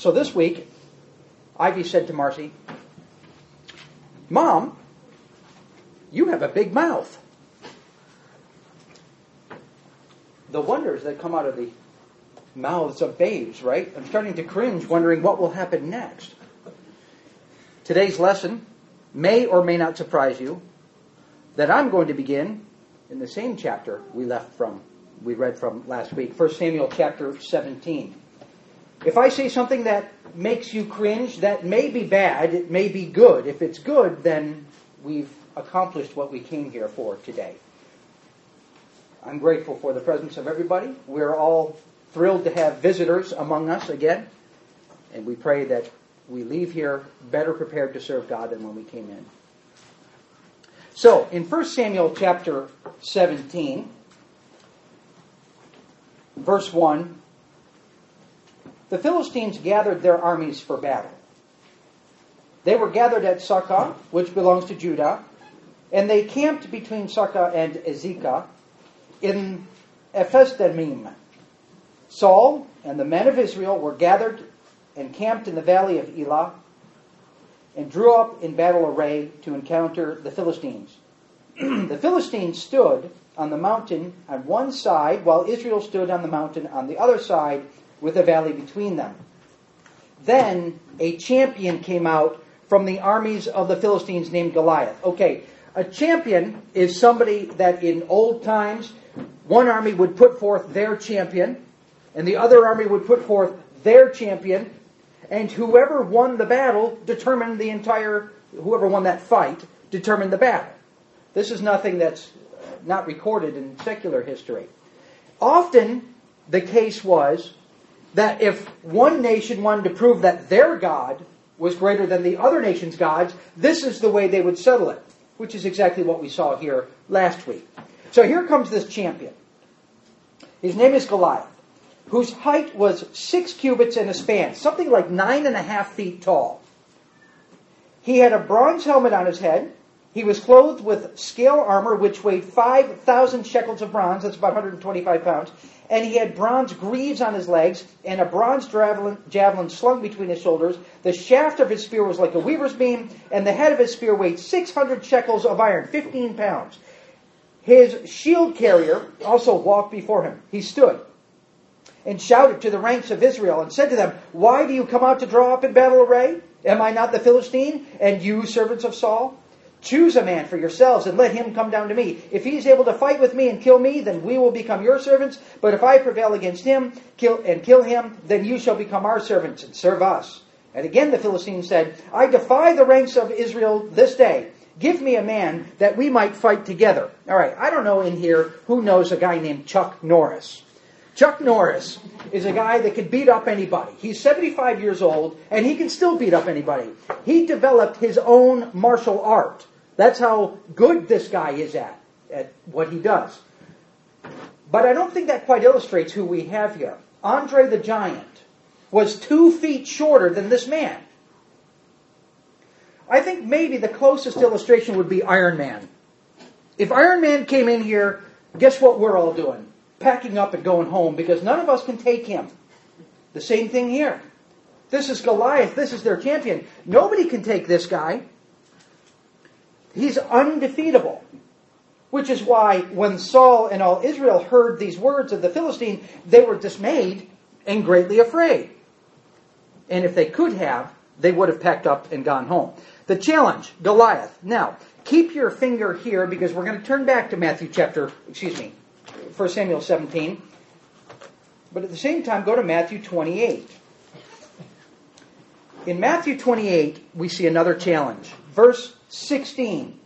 So this week, Ivy said to Marcy, "Mom, you have a big mouth." The wonders that come out of the mouths of babes, right? I'm starting to cringe, wondering what will happen next. Today's lesson may or may not surprise you that I'm going to begin in the same chapter we read from last week, 1 Samuel chapter 17. If I say something that makes you cringe, that may be bad, it may be good. If it's good, then we've accomplished what we came here for today. I'm grateful for the presence of everybody. We're all thrilled to have visitors among us again, and we pray that we leave here better prepared to serve God than when we came in. So, in 1 Samuel chapter 17, verse 1, the Philistines gathered their armies for battle. They were gathered at Socoh, which belongs to Judah, and they camped between Socoh and Azekah in Ephes-dammim. Saul and the men of Israel were gathered and camped in the valley of Elah and drew up in battle array to encounter the Philistines. The Philistines stood on the mountain on one side, while Israel stood on the mountain on the other side, with a valley between them. Then a champion came out from the armies of the Philistines named Goliath. Okay, a champion is somebody that in old times, one army would put forth their champion, and the other army would put forth their champion, and whoever won the battle determined whoever won that fight determined the battle. This is nothing that's not recorded in secular history. Often the case was that if one nation wanted to prove that their God was greater than the other nation's gods, this is the way they would settle it, which is exactly what we saw here last week. So here comes this champion. His name is Goliath, whose height was 6 cubits and a span, something like 9.5 feet tall. He had a bronze helmet on his head. He was clothed with scale armor, which weighed 5,000 shekels of bronze. That's about 125 pounds. And he had bronze greaves on his legs and a bronze javelin slung between his shoulders. The shaft of his spear was like a weaver's beam, and the head of his spear weighed 600 shekels of iron, 15 pounds. His shield carrier also walked before him. He stood and shouted to the ranks of Israel and said to them, "Why do you come out to draw up in battle array? Am I not the Philistine, and you servants of Saul? Choose a man for yourselves and let him come down to me. If he is able to fight with me and kill me, then we will become your servants. But if I prevail against him kill him, then you shall become our servants and serve us." And again the Philistines said, "I defy the ranks of Israel this day. Give me a man that we might fight together." All right, I don't know in here who knows a guy named Chuck Norris. Chuck Norris is a guy that can beat up anybody. He's 75 years old, and he can still beat up anybody. He developed his own martial art. That's how good this guy is at what he does. But I don't think that quite illustrates who we have here. Andre the Giant was 2 feet shorter than this man. I think maybe the closest illustration would be Iron Man. If Iron Man came in here, guess what we're all doing? Packing up and going home, because none of us can take him. The same thing here. This is Goliath. This is their champion. Nobody can take this guy. He's undefeatable. Which is why when Saul and all Israel heard these words of the Philistine, they were dismayed and greatly afraid. And if they could have, they would have packed up and gone home. The challenge, Goliath. Now, keep your finger here, because we're going to turn back to 1 Samuel 17. But at the same time, go to Matthew 28. In Matthew 28, we see another challenge. Verse 16.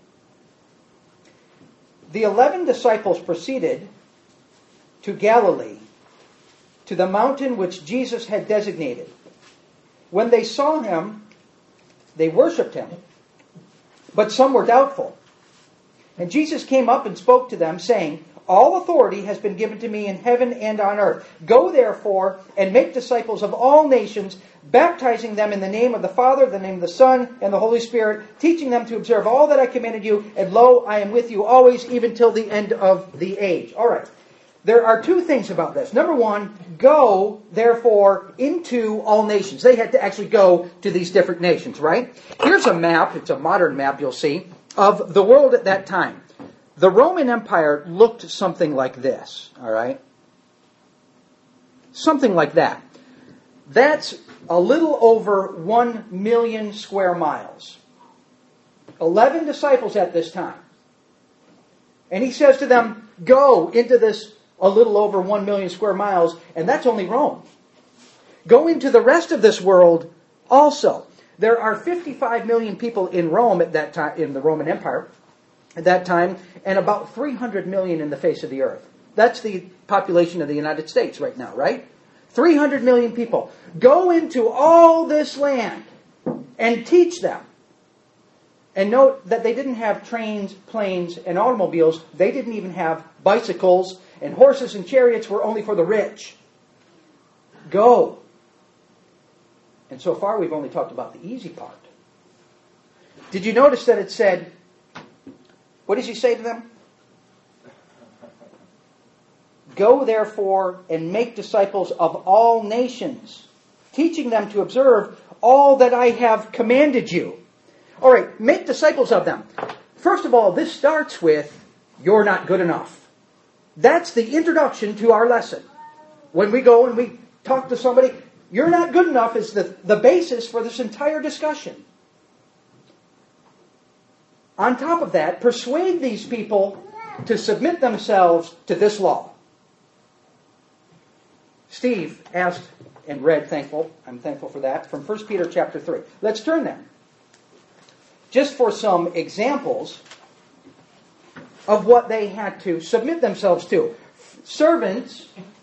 The 11 disciples proceeded to Galilee, to the mountain which Jesus had designated. When they saw him, they worshipped him, but some were doubtful. And Jesus came up and spoke to them, saying, "All authority has been given to me in heaven and on earth. Go therefore and make disciples of all nations, baptizing them in the name of the Father, the name of the Son, and the Holy Spirit, teaching them to observe all that I commanded you, and lo, I am with you always, even till the end of the age." All right. There are two things about this. Number one, go, therefore, into all nations. They had to actually go to these different nations, right? Here's a map, it's a modern map, you'll see, of the world at that time. The Roman Empire looked something like this, all right? Something like that. That's a little over 1 million square miles. 11 disciples at this time. And he says to them, go into this a little over 1 million square miles, and that's only Rome. Go into the rest of this world also. There are 55 million people in Rome at that time, in the Roman Empire at that time, and about 300 million in the face of the earth. That's the population of the United States right now, right? 300 million people. Go into all this land and teach them. And note that they didn't have trains, planes, and automobiles. They didn't even have bicycles, and horses and chariots were only for the rich. Go. And so far we've only talked about the easy part. Did you notice that it said, what does he say to them? Go therefore and make disciples of all nations, teaching them to observe all that I have commanded you. All right, make disciples of them. First of all, this starts with, you're not good enough. That's the introduction to our lesson. When we go and we talk to somebody, you're not good enough is the basis for this entire discussion. On top of that, persuade these people to submit themselves to this law. Steve asked and read, I'm thankful for that, from 1 Peter chapter 3. Let's turn there. Just for some examples of what they had to submit themselves to. Servants,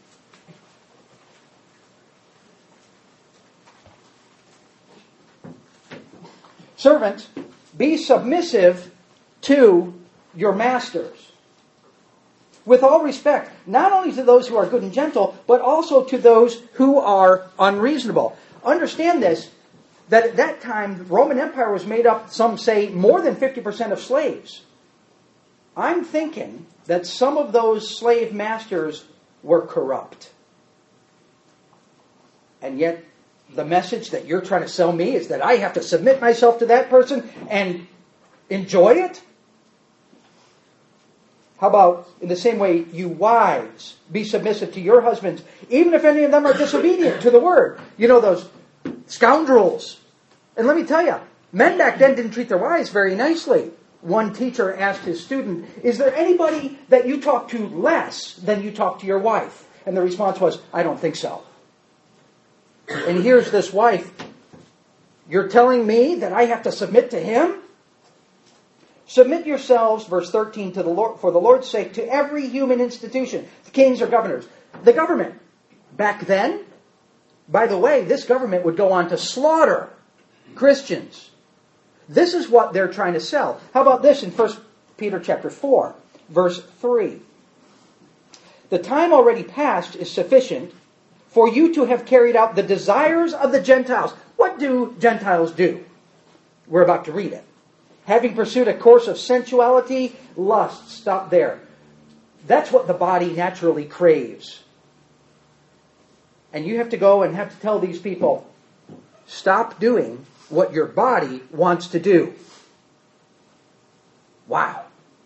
be submissive to your masters. With all respect, not only to those who are good and gentle, but also to those who are unreasonable. Understand this, that at that time, the Roman Empire was made up, some say, more than 50% of slaves. I'm thinking that some of those slave masters were corrupt. And yet, the message that you're trying to sell me is that I have to submit myself to that person and enjoy it? How about, in the same way, you wives, be submissive to your husbands, even if any of them are disobedient to the word. You know, those scoundrels. And let me tell you, men back then didn't treat their wives very nicely. One teacher asked his student, is there anybody that you talk to less than you talk to your wife? And the response was, I don't think so. And here's this wife, you're telling me that I have to submit to him? Submit yourselves, verse 13, to the Lord, for the Lord's sake, to every human institution, the kings or governors. The government, back then, by the way, this government would go on to slaughter Christians. This is what they're trying to sell. How about this in 1 Peter chapter 4, verse 3? The time already past is sufficient for you to have carried out the desires of the Gentiles. What do Gentiles do? We're about to read it. Having pursued a course of sensuality, lust. Stop there. That's what the body naturally craves. And you have to go and have to tell these people, stop doing what your body wants to do. Wow.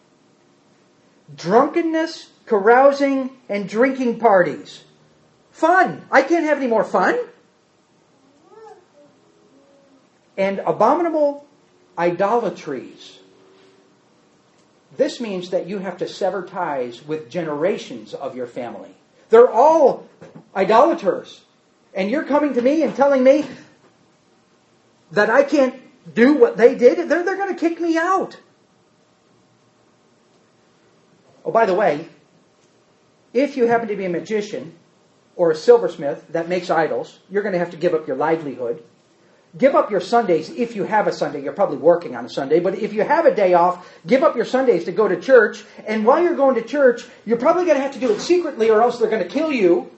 Drunkenness, carousing, and drinking parties. Fun. I can't have any more fun. And abominable idolatries. This means that you have to sever ties with generations of your family. They're all idolaters. And you're coming to me and telling me that I can't do what they did? They're going to kick me out. Oh, by the way, if you happen to be a magician or a silversmith that makes idols, you're going to have to give up your livelihood. Give up your Sundays if you have a Sunday. You're probably working on a Sunday, but if you have a day off, give up your Sundays to go to church. And while you're going to church, you're probably going to have to do it secretly or else they're going to kill you.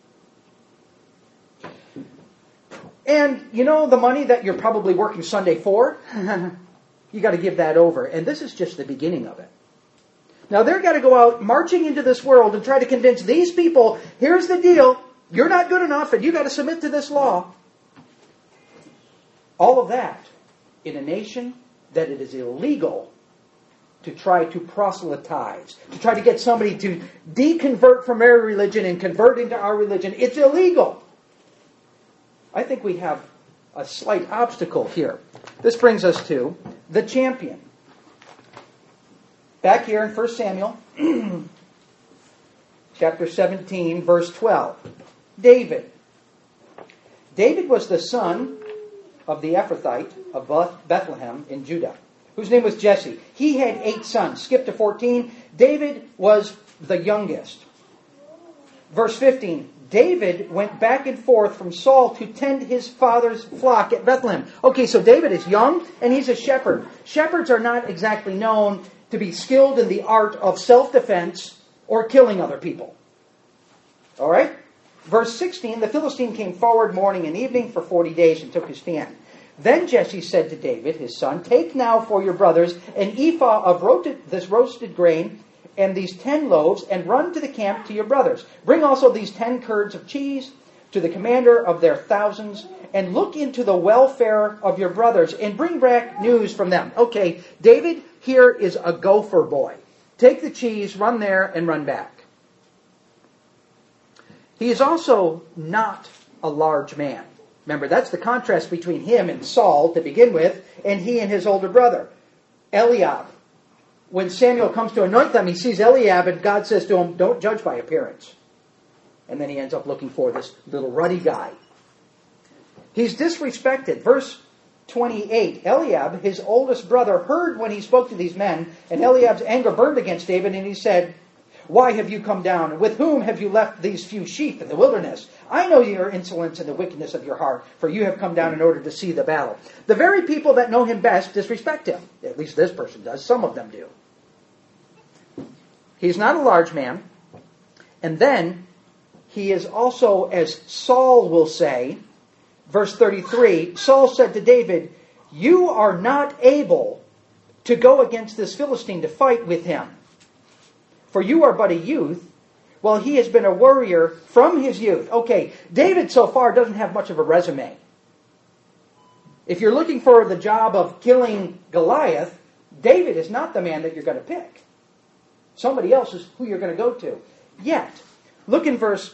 And you know the money that you're probably working Sunday for? You got to give that over. And this is just the beginning of it. Now they're got to go out marching into this world and try to convince these people, here's the deal, you're not good enough and you got to submit to this law. All of that in a nation that it is illegal to try to proselytize, to try to get somebody to deconvert from their religion and convert into our religion. It's illegal. I think we have a slight obstacle here. This brings us to the champion. Back here in 1 Samuel, chapter 17, verse 12. David. David was the son of the Ephrathite of Bethlehem in Judah, whose name was Jesse. He had 8 sons. Skip to 14. David was the youngest. Verse 15. David went back and forth from Saul to tend his father's flock at Bethlehem. Okay, so David is young and he's a shepherd. Shepherds are not exactly known to be skilled in the art of self-defense or killing other people. All right? Verse 16, the Philistine came forward morning and evening for 40 days and took his stand. Then Jesse said to David, his son, take now for your brothers an ephah of roasted grain and these 10 loaves, and run to the camp to your brothers. Bring also these 10 curds of cheese to the commander of their thousands, and look into the welfare of your brothers, and bring back news from them. Okay, David here is a gopher boy. Take the cheese, run there, and run back. He is also not a large man. Remember, that's the contrast between him and Saul to begin with, and he and his older brother, Eliab. When Samuel comes to anoint them, he sees Eliab, and God says to him, don't judge by appearance. And then he ends up looking for this little ruddy guy. He's disrespected. Verse 28, Eliab, his oldest brother, heard when he spoke to these men, and Eliab's anger burned against David, and he said, why have you come down? And with whom have you left these few sheep in the wilderness? I know your insolence and the wickedness of your heart, for you have come down in order to see the battle. The very people that know him best disrespect him. At least this person does. Some of them do. He's not a large man. And then, he is also, as Saul will say, verse 33, Saul said to David, you are not able to go against this Philistine to fight with him. For you are but a youth, while he has been a warrior from his youth. Okay, David so far doesn't have much of a resume. If you're looking for the job of killing Goliath, David is not the man that you're going to pick. Somebody else is who you're going to go to. Yet, look in verse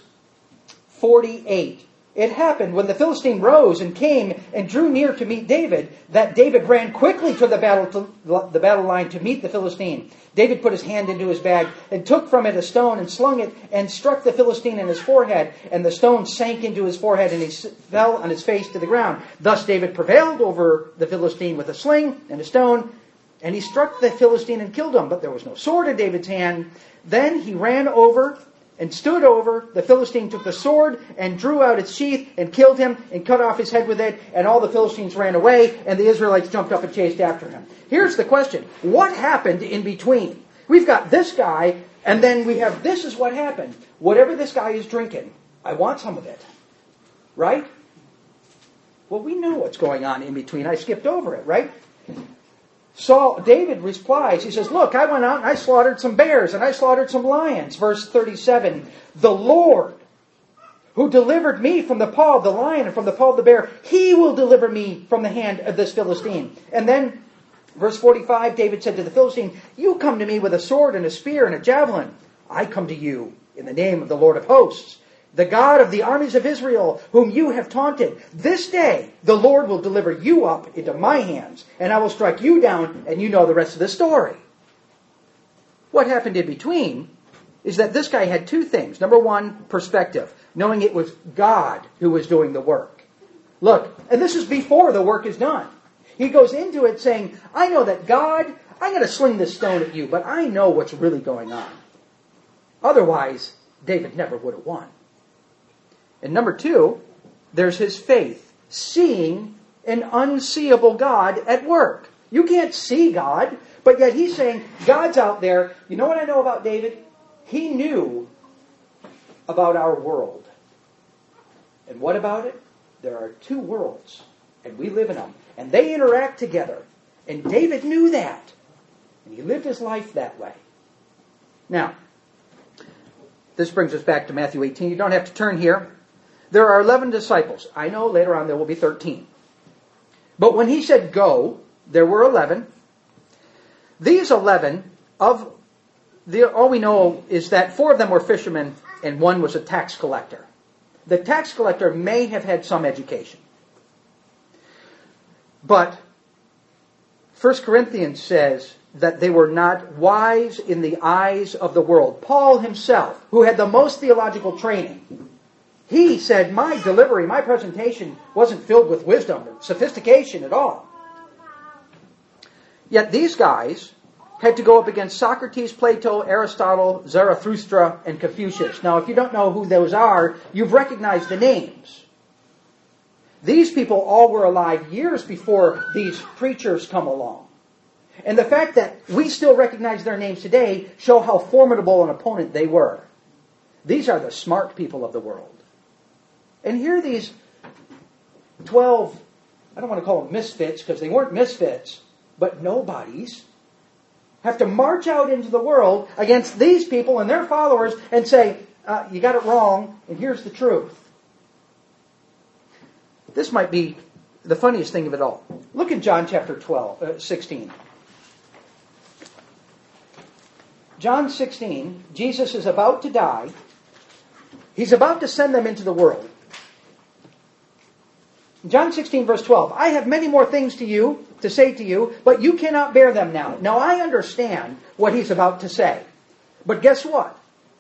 48. It happened when the Philistine rose and came and drew near to meet David, that David ran quickly to the battle line to meet the Philistine. David put his hand into his bag and took from it a stone and slung it and struck the Philistine in his forehead. And the stone sank into his forehead and he fell on his face to the ground. Thus David prevailed over the Philistine with a sling and a stone. And he struck the Philistine and killed him. But there was no sword in David's hand. Then he ran over and stood over. The Philistine took the sword and drew out its sheath and killed him and cut off his head with it. And all the Philistines ran away and the Israelites jumped up and chased after him. Here's the question. What happened in between? We've got this guy and then we have this is what happened. Whatever this guy is drinking, I want some of it. Right? Well, we know what's going on in between. I skipped over it, right? David replies, he says, look, I went out and I slaughtered some bears and I slaughtered some lions. Verse 37, the Lord who delivered me from the paw of the lion and from the paw of the bear, he will deliver me from the hand of this Philistine. And then, verse 45, David said to the Philistine, you come to me with a sword and a spear and a javelin. I come to you in the name of the Lord of hosts, the God of the armies of Israel, whom you have taunted. This day the Lord will deliver you up into my hands, and I will strike you down, and you know the rest of the story. What happened in between is that this guy had two things. Number one, perspective, knowing it was God who was doing the work. Look, and this is before the work is done. He goes into it saying, I know that God, I'm going to sling this stone at you, but I know what's really going on. Otherwise, David never would have won. And number two, there's his faith, seeing an unseeable God at work. You can't see God, but yet he's saying, God's out there. You know what I know about David? He knew about our world. And what about it? There are two worlds, and we live in them. And they interact together. And David knew that. And he lived his life that way. Now, this brings us back to Matthew 18. You don't have to turn here. There are 11 disciples. I know later on there will be 13. But when he said go, there were 11. These 11, all we know is that 4 of them were fishermen and 1 was a tax collector. The tax collector may have had some education. But 1 Corinthians says that they were not wise in the eyes of the world. Paul himself, who had the most theological training, he said, my delivery, my presentation wasn't filled with wisdom or sophistication at all. Yet these guys had to go up against Socrates, Plato, Aristotle, Zarathustra, and Confucius. Now, if you don't know who those are, you've recognized the names. These people all were alive years before these preachers come along. And the fact that we still recognize their names today show how formidable an opponent they were. These are the smart people of the world. And here these 12, I don't want to call them misfits because they weren't misfits, but nobodies, have to march out into the world against these people and their followers and say, you got it wrong, and here's the truth. This might be the funniest thing of it all. Look in John chapter 16. John 16, Jesus is about to die. He's about to send them into the world. John 16, verse 12. I have many more things to say to you, but you cannot bear them now. Now, I understand what he's about to say. But guess what?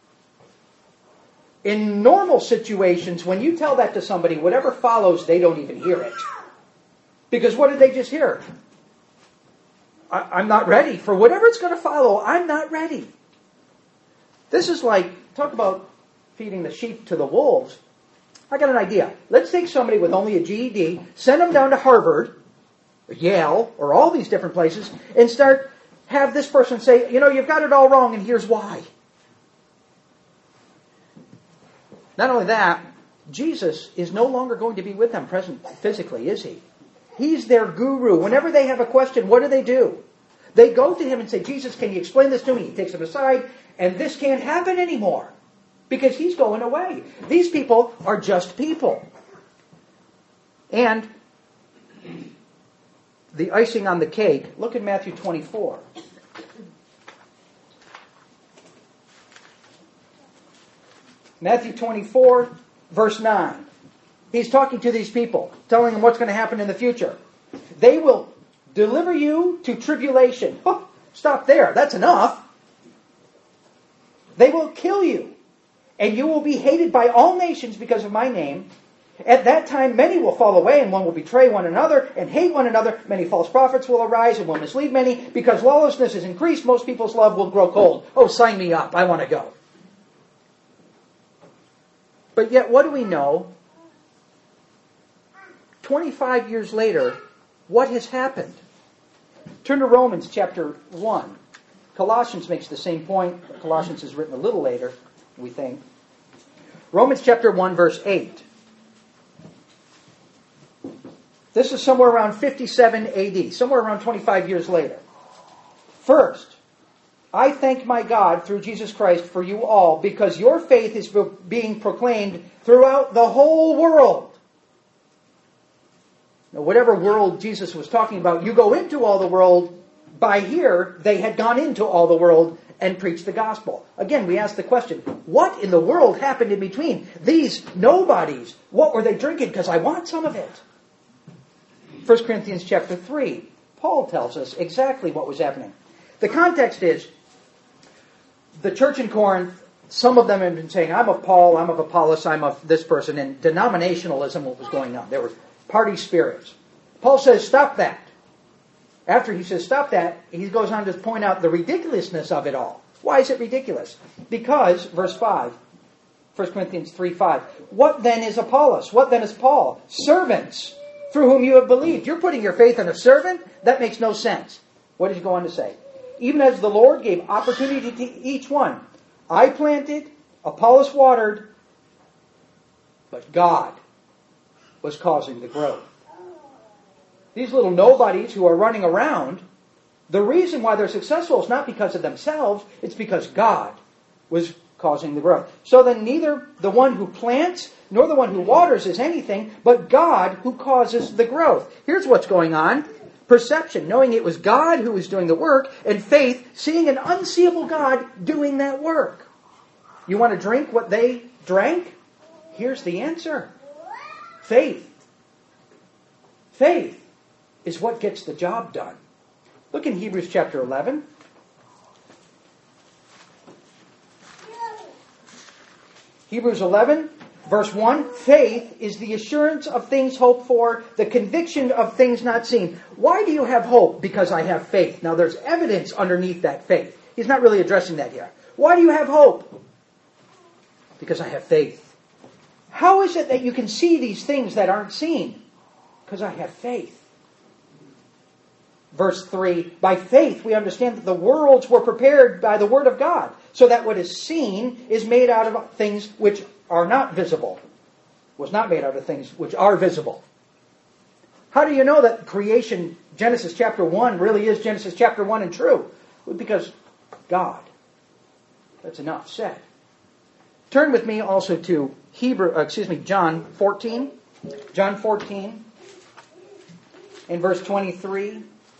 In normal situations, when you tell that to somebody, whatever follows, they don't even hear it. Because what did they just hear? I'm not ready. For whatever it's going to follow, I'm not ready. This is like, talk about feeding the sheep to the wolves. I got an idea. Let's take somebody with only a GED, send them down to Harvard, or Yale, or all these different places, and have this person say, you've got it all wrong, and here's why. Not only that, Jesus is no longer going to be with them present physically, is he? He's their guru. Whenever they have a question, what do? They go to him and say, Jesus, can you explain this to me? He takes them aside, and this can't happen anymore because he's going away. These people are just people. And the icing on the cake, look at Matthew 24. Matthew 24, verse 9. He's talking to these people, telling them what's going to happen in the future. They will deliver you to tribulation. Oh, stop there. That's enough. They will kill you, and you will be hated by all nations because of my name. At that time, many will fall away, and one will betray one another and hate one another. Many false prophets will arise and will mislead many. Because lawlessness is increased, most people's love will grow cold. Oh, sign me up. I want to go. But yet, what do we know? 25 years later, what has happened? Turn to Romans chapter 1. Colossians makes the same point. Colossians is written a little later, we think. Romans chapter 1, verse 8. This is somewhere around 57 AD, somewhere around 25 years later. First, I thank my God through Jesus Christ for you all, because your faith is being proclaimed throughout the whole world. Now, whatever world Jesus was talking about, you go into all the world. By here, they had gone into all the world and preached the gospel. Again, we ask the question, what in the world happened in between? These nobodies, what were they drinking? Because I want some of it. 1 Corinthians chapter 3, Paul tells us exactly what was happening. The context is, the church in Corinth, some of them have been saying, I'm of Paul, I'm of Apollos, I'm of this person, and denominationalism, what was going on. There were party spirits. Paul says, stop that. After he says, stop that, he goes on to point out the ridiculousness of it all. Why is it ridiculous? Because, verse 5, 1 Corinthians 3:5, what then is Apollos? What then is Paul? Servants through whom you have believed. You're putting your faith in a servant? That makes no sense. What does he go on to say? Even as the Lord gave opportunity to each one. I planted, Apollos watered, but God was causing the growth. These little nobodies who are running around, the reason why they're successful is not because of themselves, it's because God was causing the growth. So then neither the one who plants nor the one who waters is anything, but God who causes the growth. Here's what's going on. Perception, knowing it was God who was doing the work, and faith, seeing an unseeable God doing that work. You want to drink what they drank? Here's the answer. Faith. Faith is what gets the job done. Look in Hebrews chapter 11. Hebrews 11, verse 1. Faith is the assurance of things hoped for, the conviction of things not seen. Why do you have hope? Because I have faith. Now there's evidence underneath that faith. He's not really addressing that here. Why do you have hope? Because I have faith. How is it that you can see these things that aren't seen? Because I have faith. Verse 3, by faith we understand that the worlds were prepared by the word of God, so that what is seen is made out of things which are not visible. Was not made out of things which are visible. How do you know that creation, Genesis chapter 1, really is Genesis chapter 1 and true? Well, because God. That's enough said. Turn with me also to John 14. John 14 in verse 23.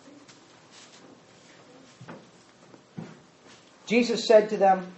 Jesus said to them,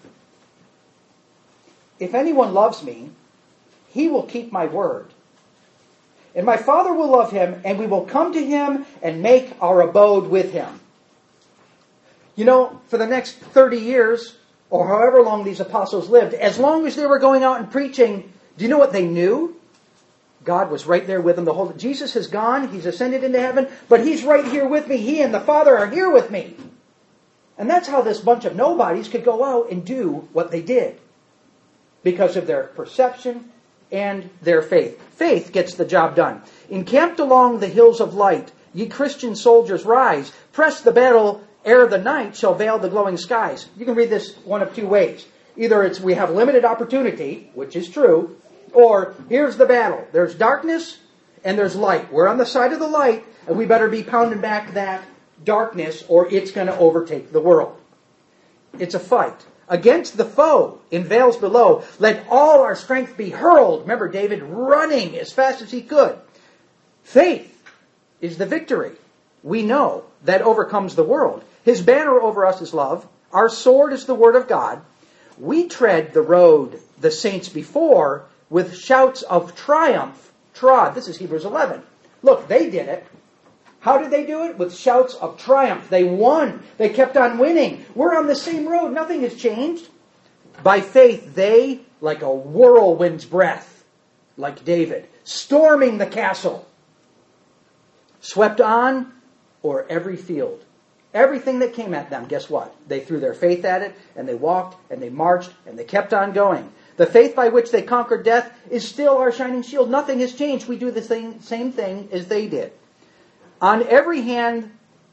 if anyone loves me, he will keep my word. And my Father will love him, and we will come to him and make our abode with him. You know, for the next 30 years, or however long these apostles lived, as long as they were going out and preaching, do you know what they knew? God was right there with them. Jesus has gone, he's ascended into heaven, but he's right here with me. He and the Father are here with me. And that's how this bunch of nobodies could go out and do what they did. Because of their perception and their faith. Faith gets the job done. Encamped along the hills of light, ye Christian soldiers rise. Press the battle ere the night shall veil the glowing skies. You can read this one of two ways. Either it's we have limited opportunity, which is true, or here's the battle. There's darkness and there's light. We're on the side of the light, and we better be pounding back that darkness or it's going to overtake the world. It's a fight. Against the foe in vales below, let all our strength be hurled. Remember David running as fast as he could. Faith is the victory. We know that overcomes the world. His banner over us is love. Our sword is the word of God. We tread the road the saints before with shouts of triumph trod. This is Hebrews 11. Look, they did it. How did they do it? With shouts of triumph. They won. They kept on winning. We're on the same road. Nothing has changed. By faith, they, like a whirlwind's breath, like David, storming the castle, swept on o'er every field. Everything that came at them, guess what? They threw their faith at it, and they walked, and they marched, and they kept on going. The faith by which they conquered death is still our shining shield. Nothing has changed. We do the same thing as they did. On every hand,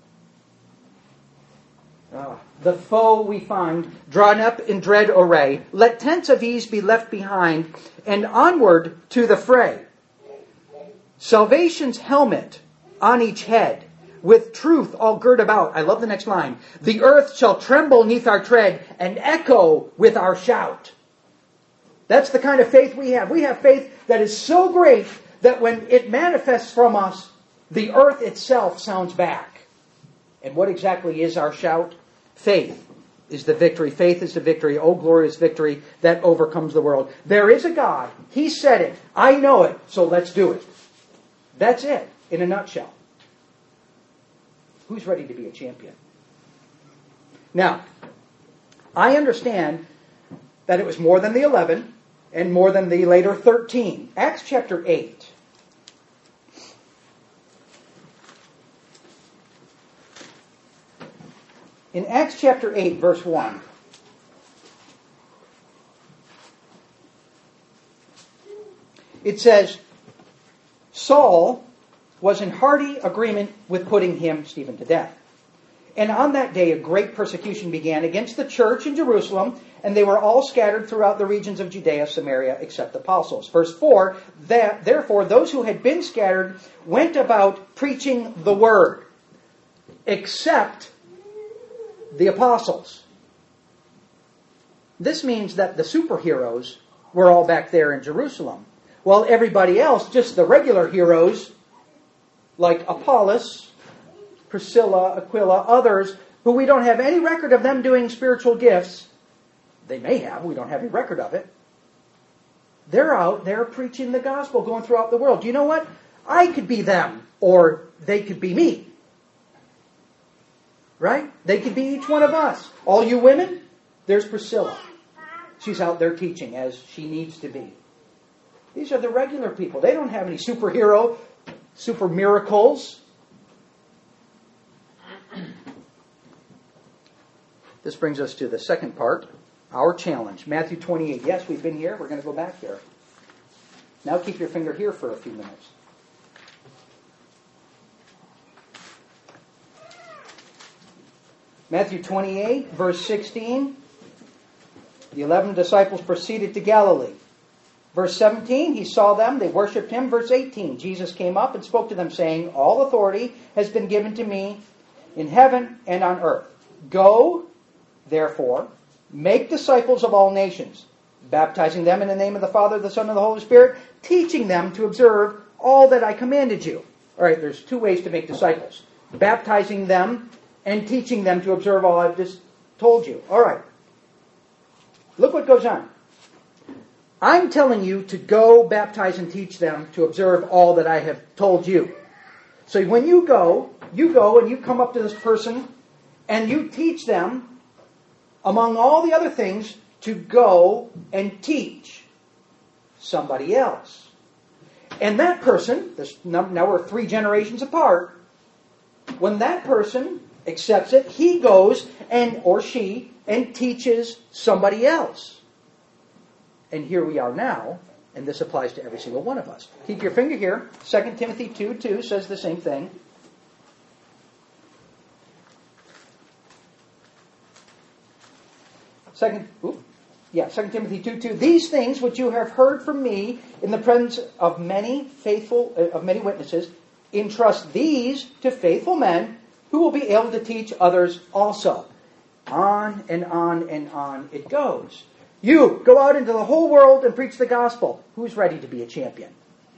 the foe we find, drawn up in dread array. Let tents of ease be left behind, and onward to the fray. Salvation's helmet on each head, with truth all girt about. I love the next line. The earth shall tremble neath our tread, and echo with our shout. That's the kind of faith we have. We have faith that is so great that when it manifests from us, the earth itself sounds back. And what exactly is our shout? Faith is the victory. Faith is the victory. Oh, glorious victory that overcomes the world. There is a God. He said it. I know it. So let's do it. That's it in a nutshell. Who's ready to be a champion? Now, I understand that it was more than the 11 and more than the later 13. Acts chapter 8. In Acts chapter 8, verse 1, it says, Saul was in hearty agreement with putting him, Stephen, to death. And on that day a great persecution began against the church in Jerusalem, and they were all scattered throughout the regions of Judea, Samaria, except the apostles. Verse 4, therefore those who had been scattered went about preaching the word, except the apostles. This means that the superheroes were all back there in Jerusalem, while everybody else, just the regular heroes, like Apollos, Priscilla, Aquila, others, who we don't have any record of them doing spiritual gifts. They may have, we don't have any record of it. They're out there preaching the gospel, going throughout the world. Do you know what? I could be them, or they could be me. Right? They could be each one of us. All you women, there's Priscilla. She's out there teaching as she needs to be. These are the regular people. They don't have any superhero, super miracles. This brings us to the second part, our challenge. Matthew 28. Yes, we've been here. We're going to go back there. Now keep your finger here for a few minutes. Matthew 28, verse 16. The 11 disciples proceeded to Galilee. Verse 17, he saw them, they worshipped him. Verse 18, Jesus came up and spoke to them, saying, all authority has been given to me in heaven and on earth. Go, therefore, make disciples of all nations, baptizing them in the name of the Father, the Son, and the Holy Spirit, teaching them to observe all that I commanded you. All right, there's two ways to make disciples. Baptizing them and teaching them to observe all I've just told you. All right. Look what goes on. I'm telling you to go baptize and teach them to observe all that I have told you. So when you go and you come up to this person and you teach them, among all the other things, to go and teach somebody else. And that person, now we're 3 generations apart, when that person accepts it, he goes or she and teaches somebody else. And here we are now, and this applies to every single one of us. Keep your finger here. 2 Timothy 2:2 says the same thing. 2 Timothy 2:2. These things which you have heard from me in the presence of many witnesses, entrust these to faithful men who will be able to teach others also. On and on and on it goes. You go out into the whole world and preach the gospel. Who's ready to be a champion?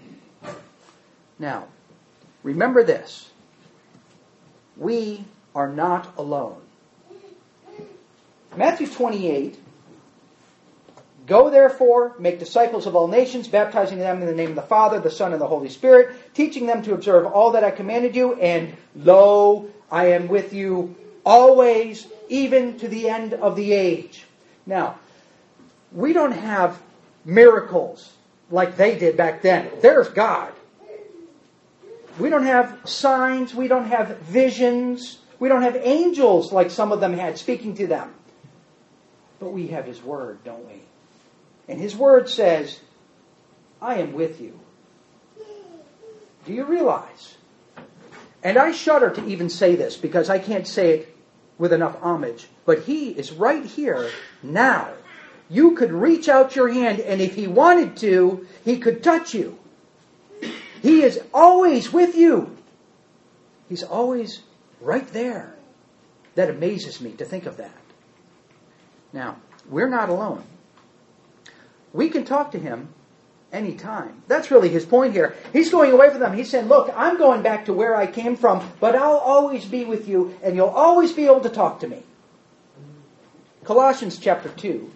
Now, remember this. We are not alone. Matthew 28, go therefore, make disciples of all nations, baptizing them in the name of the Father, the Son, and the Holy Spirit, teaching them to observe all that I commanded you, and lo, I am with you always, even to the end of the age. Now, we don't have miracles like they did back then. There's God. We don't have signs. We don't have visions. We don't have angels like some of them had speaking to them. But we have His Word, don't we? And His Word says, I am with you. Do you realize? And I shudder to even say this because I can't say it with enough homage. But He is right here now. You could reach out your hand, and if He wanted to, He could touch you. He is always with you. He's always right there. That amazes me to think of that. Now, we're not alone. We can talk to Him anytime. That's really His point here. He's going away from them. He's saying, look, I'm going back to where I came from, but I'll always be with you, and you'll always be able to talk to me. Colossians chapter 2.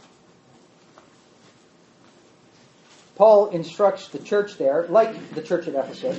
Paul instructs the church there, like the church at Ephesus.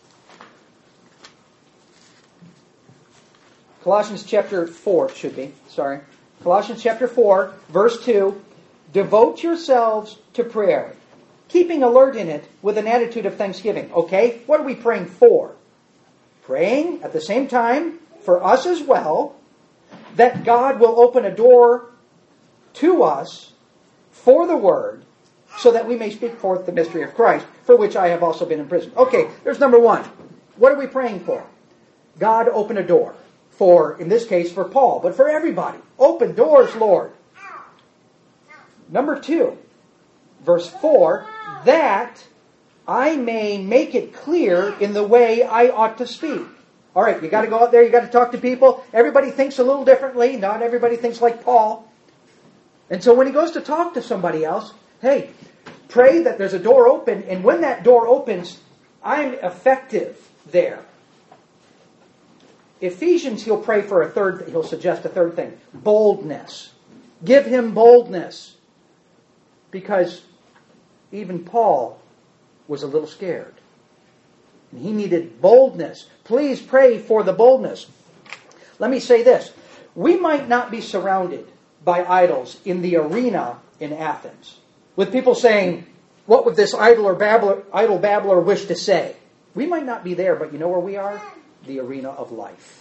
Colossians chapter 4, it should be. Sorry. Colossians chapter 4, verse 2. Devote yourselves to prayer, keeping alert in it with an attitude of thanksgiving. Okay, what are we praying for? Praying at the same time for us as well, that God will open a door to us for the Word, so that we may speak forth the mystery of Christ, for which I have also been imprisoned. Okay, there's number one. What are we praying for? God open a door. For, in this case, for Paul, but for everybody. Open doors, Lord. Number 2, verse 4, that I may make it clear in the way I ought to speak. All right, you got to go out there, you got to talk to people. Everybody thinks a little differently. Not everybody thinks like Paul. And so when he goes to talk to somebody else, hey, pray that there's a door open, and when that door opens, I'm effective there. Ephesians, he'll suggest a third thing. Boldness. Give him boldness. Because even Paul was a little scared. And he needed boldness. Please pray for the boldness. Let me say this. We might not be surrounded by idols in the arena in Athens, with people saying, what would this idol babbler wish to say? We might not be there, but you know where we are? The arena of life.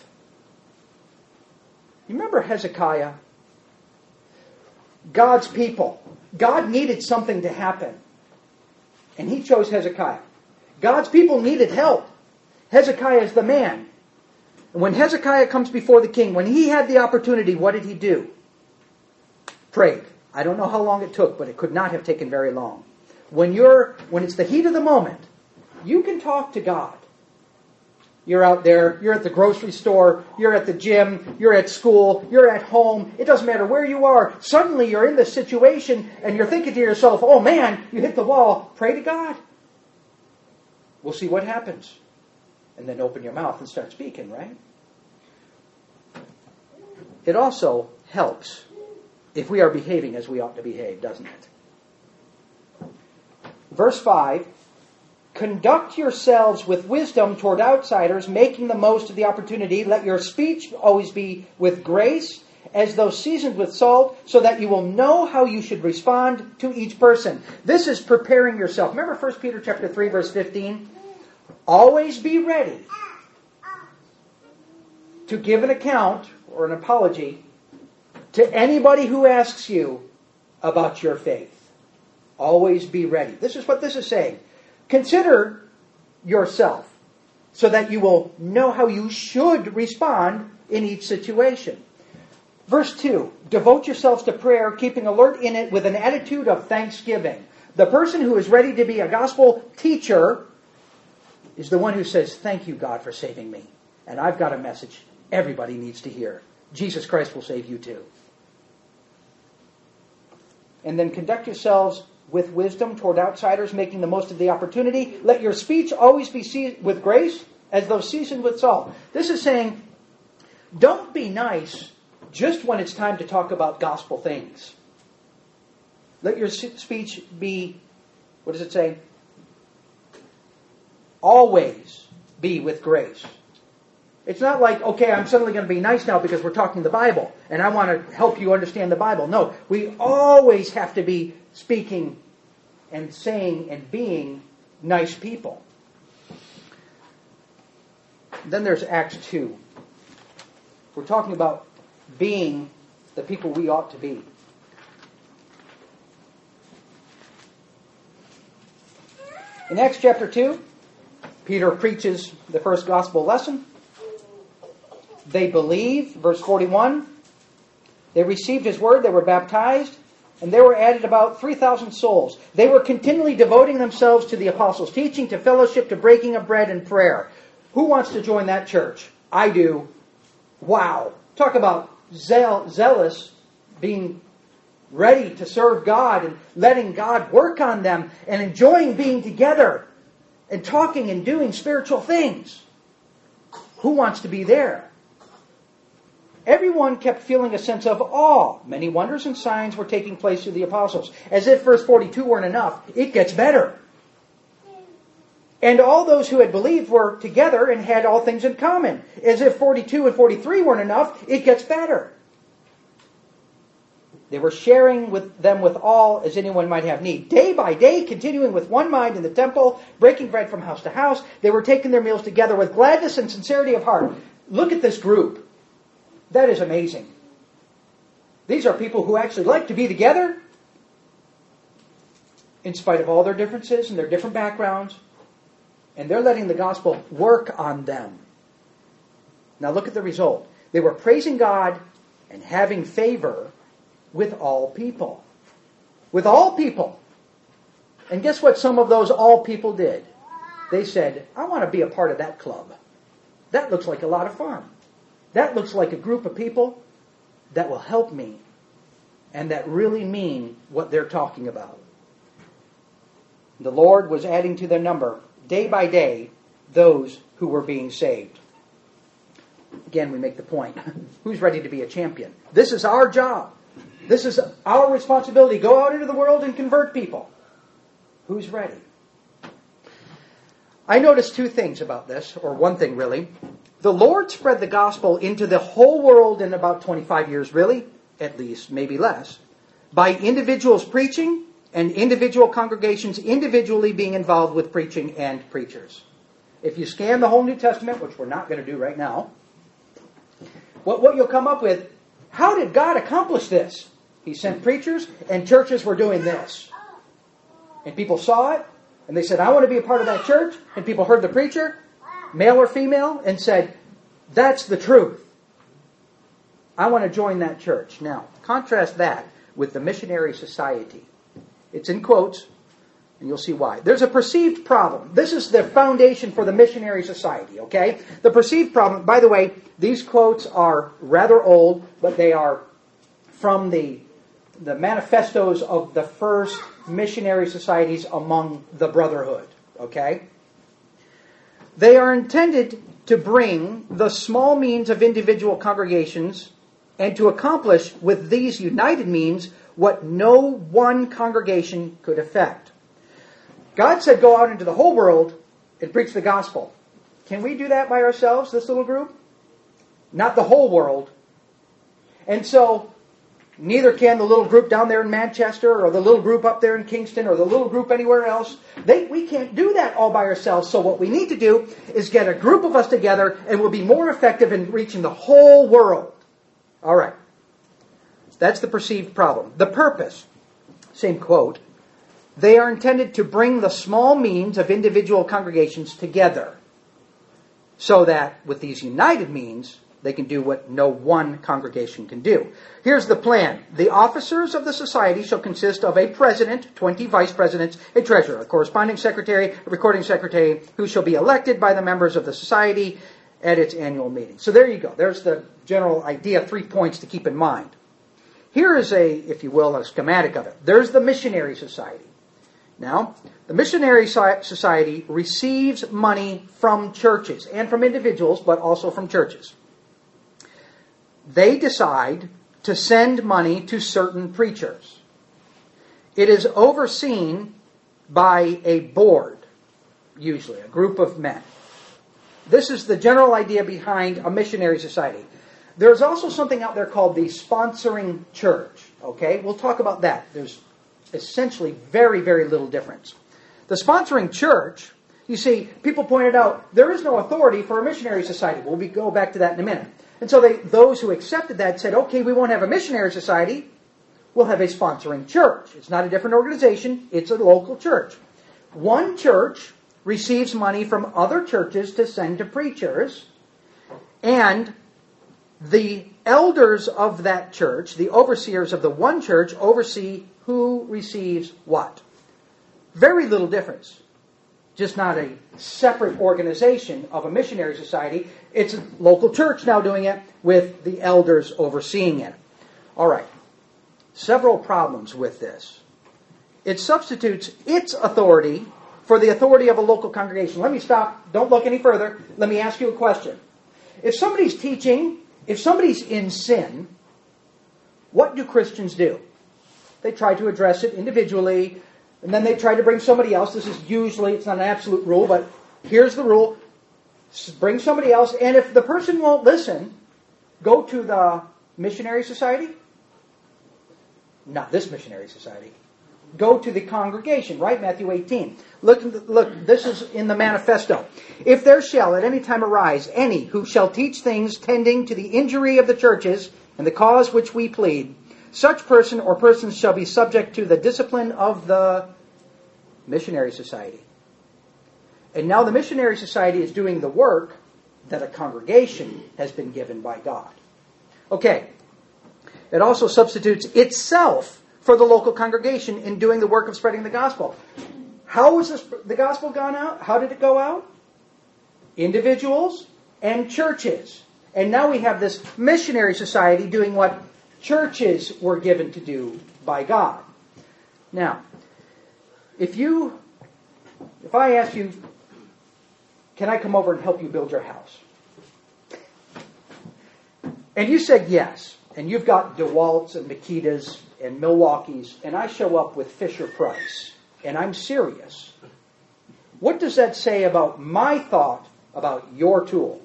You remember Hezekiah? God's people. God needed something to happen. And he chose Hezekiah. God's people needed help. Hezekiah is the man. And when Hezekiah comes before the king, when he had the opportunity, what did he do? Prayed. I don't know how long it took, but it could not have taken very long. When it's the heat of the moment, you can talk to God. You're out there, you're at the grocery store, you're at the gym, you're at school, you're at home. It doesn't matter where you are. Suddenly you're in this situation and you're thinking to yourself, oh man, you hit the wall. Pray to God. We'll see what happens. And then open your mouth and start speaking, right? It also helps if we are behaving as we ought to behave, doesn't it? Verse 5, conduct yourselves with wisdom toward outsiders, making the most of the opportunity. Let your speech always be with grace, as though seasoned with salt, so that you will know how you should respond to each person. This is preparing yourself. Remember 1 Peter chapter 3, verse 15? Always be ready to give an account or an apology to anybody who asks you about your faith. Always be ready. This is what this is saying. Consider yourself so that you will know how you should respond in each situation. Verse 2, devote yourselves to prayer, keeping alert in it with an attitude of thanksgiving. The person who is ready to be a gospel teacher is the one who says, thank you, God, for saving me. And I've got a message everybody needs to hear. Jesus Christ will save you too. And then conduct yourselves with wisdom toward outsiders, making the most of the opportunity. Let your speech always be with grace, as though seasoned with salt. This is saying, don't be nice just when it's time to talk about gospel things. Let your speech be, what does it say? Always be with grace. It's not like, okay, I'm suddenly going to be nice now because we're talking the Bible, and I want to help you understand the Bible. No, we always have to be speaking and saying and being nice people. Then there's Acts 2. We're talking about being the people we ought to be. In Acts chapter 2, Peter preaches the first gospel lesson. They believe, verse 41. They received his word, they were baptized, and there were added about 3,000 souls. They were continually devoting themselves to the apostles' teaching, to fellowship, to breaking of bread and prayer. Who wants to join that church? I do. Wow. Talk about zealous, being ready to serve God and letting God work on them and enjoying being together and talking and doing spiritual things. Who wants to be there? Everyone kept feeling a sense of awe. Many wonders and signs were taking place through the apostles. As if verse 42 weren't enough, it gets better. And all those who had believed were together and had all things in common. As if 42 and 43 weren't enough, it gets better. They were sharing with them with all as anyone might have need. Day by day, continuing with one mind in the temple, breaking bread from house to house, they were taking their meals together with gladness and sincerity of heart. Look at this group. That is amazing. These are people who actually like to be together in spite of all their differences and their different backgrounds. And they're letting the gospel work on them. Now look at the result. They were praising God and having favor with all people. With all people. And guess what some of those all people did? They said, I want to be a part of that club. That looks like a lot of fun. That looks like a group of people that will help me and that really mean what they're talking about. The Lord was adding to their number, day by day, those who were being saved. Again, we make the point. Who's ready to be a champion? This is our job. This is our responsibility. Go out into the world and convert people. Who's ready? I noticed two things about this, or one thing really. The Lord spread the gospel into the whole world in about 25 years, really, at least, maybe less, by individuals preaching and individual congregations individually being involved with preaching and preachers. If you scan the whole New Testament, which we're not going to do right now, what you'll come up with, how did God accomplish this? He sent preachers, and churches were doing this. And people saw it, and they said, I want to be a part of that church. And people heard the preacher, male or female, and said, that's the truth. I want to join that church. Now, contrast that with the missionary society. It's in quotes, and you'll see why. There's a perceived problem. This is the foundation for the missionary society, okay? The perceived problem, by the way, these quotes are rather old, but they are from the manifestos of the first missionary societies among the brotherhood, okay? They are intended to bring the small means of individual congregations and to accomplish with these united means what no one congregation could effect. God said go out into the whole world and preach the gospel. Can we do that by ourselves, this little group? Not the whole world. And so, neither can the little group down there in Manchester or the little group up there in Kingston or the little group anywhere else. We can't do that all by ourselves. So what we need to do is get a group of us together and we'll be more effective in reaching the whole world. All right. That's the perceived problem. The purpose, same quote, they are intended to bring the small means of individual congregations together so that with these united means, they can do what no one congregation can do. Here's the plan. The officers of the society shall consist of a president, 20 vice presidents, a treasurer, a corresponding secretary, a recording secretary, who shall be elected by the members of the society at its annual meeting. So there you go. There's the general idea, 3 points to keep in mind. Here is if you will, a schematic of it. There's the missionary society. Now, the missionary society receives money from churches and from individuals, but also from churches. They decide to send money to certain preachers. It is overseen by a board, usually, a group of men. This is the general idea behind a missionary society. There's also something out there called the sponsoring church. Okay, we'll talk about that. There's essentially very, very little difference. The sponsoring church, you see, people pointed out, there is no authority for a missionary society. We'll go back to that in a minute. And so those who accepted that said, okay, we won't have a missionary society, we'll have a sponsoring church. It's not a different organization, it's a local church. One church receives money from other churches to send to preachers, and the elders of that church, the overseers of the one church, oversee who receives what. Very little difference. Just not a separate organization of a missionary society. It's a local church now doing it with the elders overseeing it. All right. Several problems with this. It substitutes its authority for the authority of a local congregation. Let me stop. Don't look any further. Let me ask you a question. If somebody's teaching, if somebody's in sin, what do Christians do? They try to address it individually, and then they try to bring somebody else. This is usually, it's not an absolute rule, but here's the rule. Bring somebody else, and if the person won't listen, go to the missionary society. Not this missionary society. Go to the congregation, right? Matthew 18. Look, this is in the manifesto. If there shall at any time arise any who shall teach things tending to the injury of the churches and the cause which we plead, such person or persons shall be subject to the discipline of the missionary society. And now the missionary society is doing the work that a congregation has been given by God. Okay. It also substitutes itself for the local congregation in doing the work of spreading the gospel. How was the gospel gone out? How did it go out? Individuals and churches. And now we have this missionary society doing what churches were given to do by God. Now, if I ask you, can I come over and help you build your house? And you said yes, and you've got DeWalt's and Makitas and Milwaukee's, and I show up with Fisher-Price, and I'm serious. What does that say about my thought about your tool?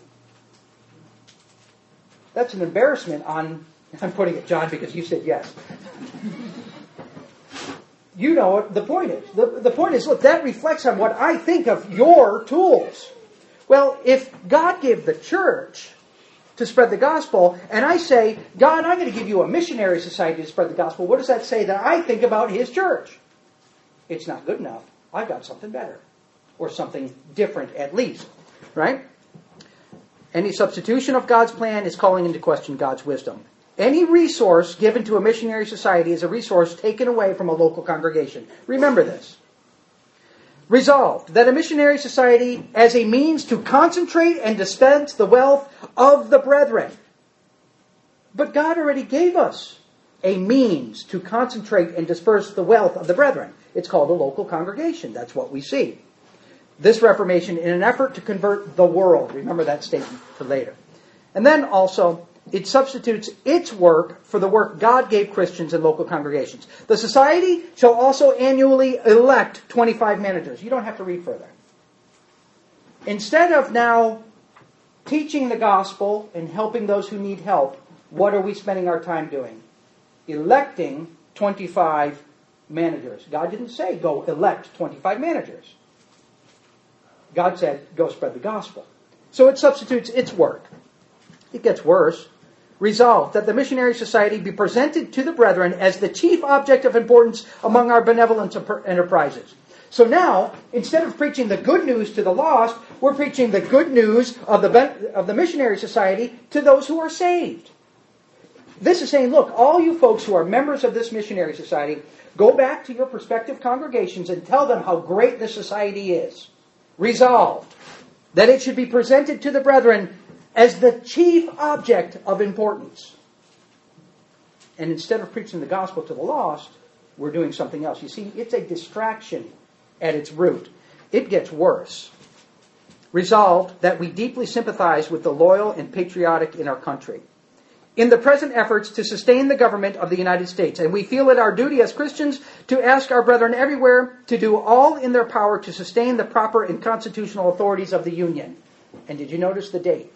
That's an embarrassment on, I'm putting it, John, because you said yes. You know what the point is. The point is, look, that reflects on what I think of your tools. Well, if God gave the church to spread the gospel, and I say, God, I'm going to give you a missionary society to spread the gospel, what does that say that I think about His church? It's not good enough. I've got something better. Or something different, at least. Right? Any substitution of God's plan is calling into question God's wisdom. Any resource given to a missionary society is a resource taken away from a local congregation. Remember this. Resolved that a missionary society as a means to concentrate and dispense the wealth of the brethren. But God already gave us a means to concentrate and disperse the wealth of the brethren. It's called a local congregation. That's what we see. This Reformation in an effort to convert the world. Remember that statement for later. And then also, it substitutes its work for the work God gave Christians in local congregations. The society shall also annually elect 25 managers. You don't have to read further. Instead of now teaching the gospel and helping those who need help, what are we spending our time doing? Electing 25 managers. God didn't say go elect 25 managers. God said go spread the gospel. So it substitutes its work. It gets worse. Resolved that the missionary society be presented to the brethren as the chief object of importance among our benevolent enterprises. So now, instead of preaching the good news to the lost, we're preaching the good news of the missionary society to those who are saved. This is saying, look, all you folks who are members of this missionary society, go back to your prospective congregations and tell them how great this society is. Resolved that it should be presented to the brethren as the chief object of importance. And instead of preaching the gospel to the lost, we're doing something else. You see, it's a distraction at its root. It gets worse. Resolved that we deeply sympathize with the loyal and patriotic in our country in the present efforts to sustain the government of the United States. And we feel it our duty as Christians to ask our brethren everywhere to do all in their power to sustain the proper and constitutional authorities of the Union. And did you notice the date?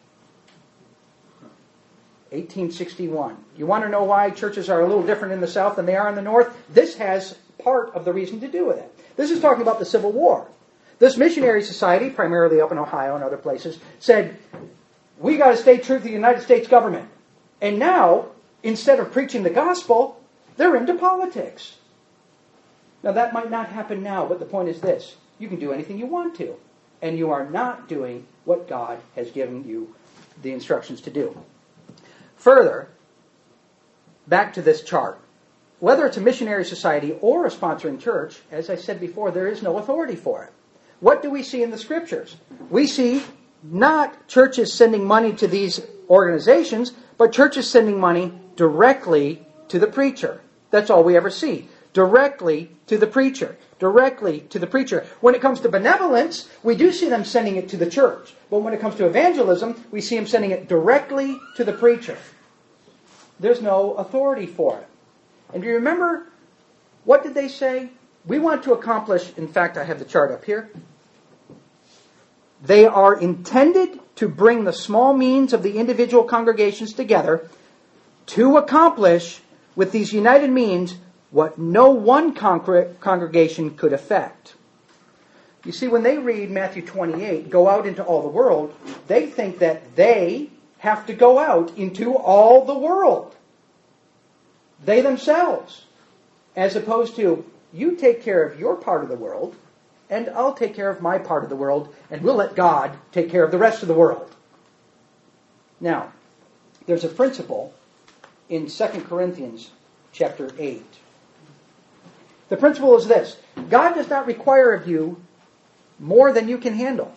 1861. You want to know why churches are a little different in the South than they are in the North? This has part of the reason to do with it. This is talking about the Civil War. This missionary society, primarily up in Ohio and other places, said, we got to stay true to the United States government. And now, instead of preaching the gospel, they're into politics. Now, that might not happen now, but the point is this. You can do anything you want to, and you are not doing what God has given you the instructions to do. Further, back to this chart. Whether it's a missionary society or a sponsoring church, as I said before, there is no authority for it. What do we see in the Scriptures? We see not churches sending money to these organizations, but churches sending money directly to the preacher. That's all we ever see. Directly to the preacher. Directly to the preacher. When it comes to benevolence, we do see them sending it to the church. But when it comes to evangelism, we see them sending it directly to the preacher. There's no authority for it. And do you remember, what did they say? We want to accomplish, in fact, I have the chart up here. They are intended to bring the small means of the individual congregations together to accomplish with these united means what no one congregation could effect. You see, when they read Matthew 28, go out into all the world, they think that they have to go out into all the world. They themselves. As opposed to, you take care of your part of the world, and I'll take care of my part of the world, and we'll let God take care of the rest of the world. Now, there's a principle in 2 Corinthians chapter 8. The principle is this. God does not require of you more than you can handle.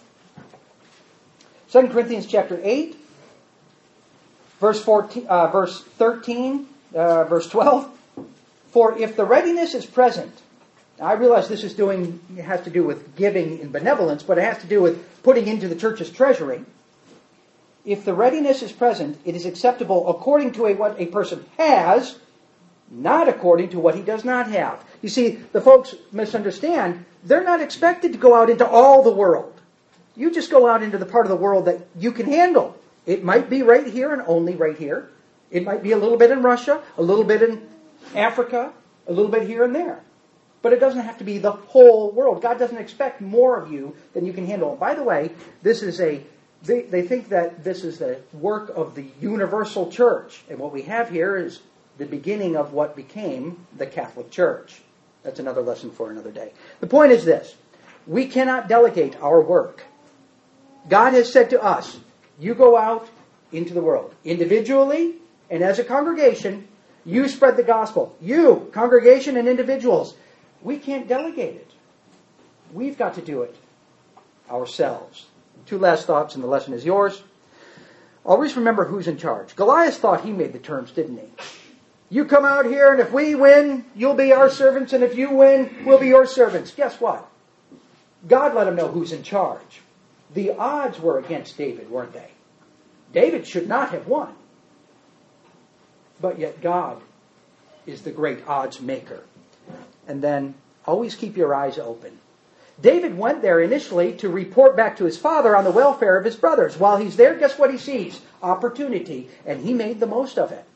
2 Corinthians chapter 8, verse 13 verse 12. For if the readiness is present, I realize this has to do with giving in benevolence, but it has to do with putting into the church's treasury. If the readiness is present, it is acceptable according to what a person has, not according to what he does not have. You see, the folks misunderstand. They're not expected to go out into all the world. You just go out into the part of the world that you can handle. It might be right here and only right here. It might be a little bit in Russia, a little bit in Africa, a little bit here and there. But it doesn't have to be the whole world. God doesn't expect more of you than you can handle. By the way, this is they think that this is the work of the universal church. And what we have here is the beginning of what became the Catholic Church. That's another lesson for another day. The point is this. We cannot delegate our work. God has said to us, you go out into the world. Individually and as a congregation, you spread the gospel. You, congregation and individuals. We can't delegate it. We've got to do it ourselves. 2 last thoughts and the lesson is yours. Always remember who's in charge. Goliath thought he made the terms, didn't he? You come out here and if we win, you'll be our servants, and if you win, we'll be your servants. Guess what? God let him know who's in charge. The odds were against David, weren't they? David should not have won. But yet God is the great odds maker. And then always keep your eyes open. David went there initially to report back to his father on the welfare of his brothers. While he's there, guess what he sees? Opportunity. And he made the most of it.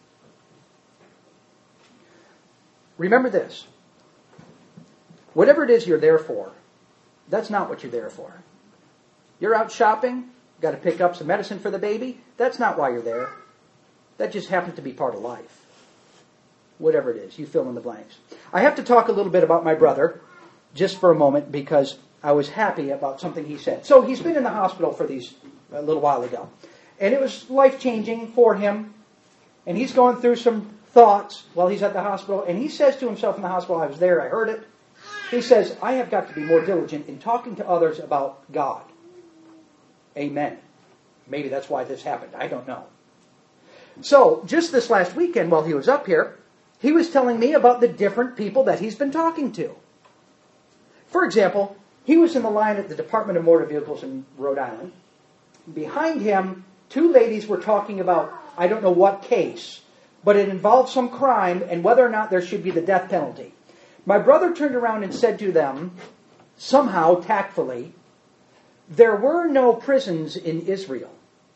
Remember this. Whatever it is you're there for, that's not what you're there for. You're out shopping, got to pick up some medicine for the baby. That's not why you're there. That just happens to be part of life. Whatever it is, you fill in the blanks. I have to talk a little bit about my brother, just for a moment, because I was happy about something he said. So he's been in the hospital for a little while ago. And it was life-changing for him. And he's going through some thoughts while he's at the hospital. And he says to himself in the hospital, I was there, I heard it. He says, I have got to be more diligent in talking to others about God. Amen. Maybe that's why this happened. I don't know. So, just this last weekend while he was up here, he was telling me about the different people that he's been talking to. For example, he was in the line at the Department of Motor Vehicles in Rhode Island. Behind him, 2 ladies were talking about, I don't know what case, but it involved some crime and whether or not there should be the death penalty. My brother turned around and said to them, somehow tactfully, there were no prisons in Israel.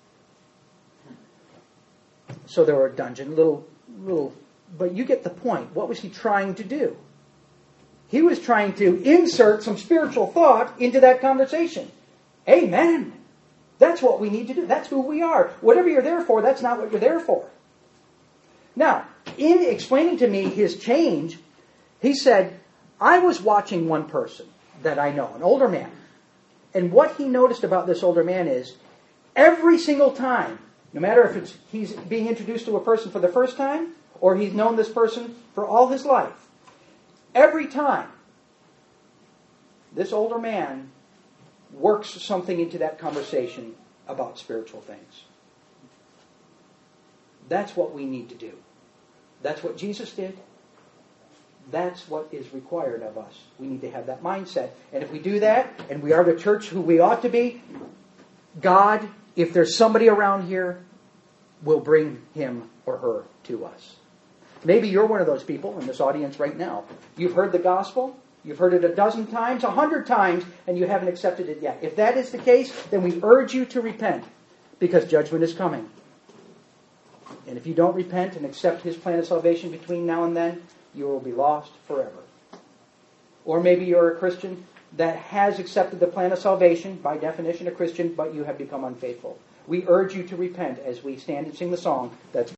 So there were a dungeon, little, but you get the point. What was he trying to do? He was trying to insert some spiritual thought into that conversation. Amen. That's what we need to do. That's who we are. Whatever you're there for, that's not what you're there for. Now, in explaining to me his change, he said, I was watching one person that I know, an older man. And what he noticed about this older man is, every single time, no matter if he's being introduced to a person for the first time, or he's known this person for all his life, every time, this older man works something into that conversation about spiritual things. That's what we need to do. That's what Jesus did. That's what is required of us. We need to have that mindset. And if we do that, and we are the church who we ought to be, God, if there's somebody around here, will bring him or her to us. Maybe you're one of those people in this audience right now. You've heard the gospel. You've heard it 12 times, 100 times, and you haven't accepted it yet. If that is the case, then we urge you to repent, because judgment is coming. And if you don't repent and accept his plan of salvation between now and then, you will be lost forever. Or maybe you're a Christian that has accepted the plan of salvation, by definition a Christian, but you have become unfaithful. We urge you to repent as we stand and sing the song that's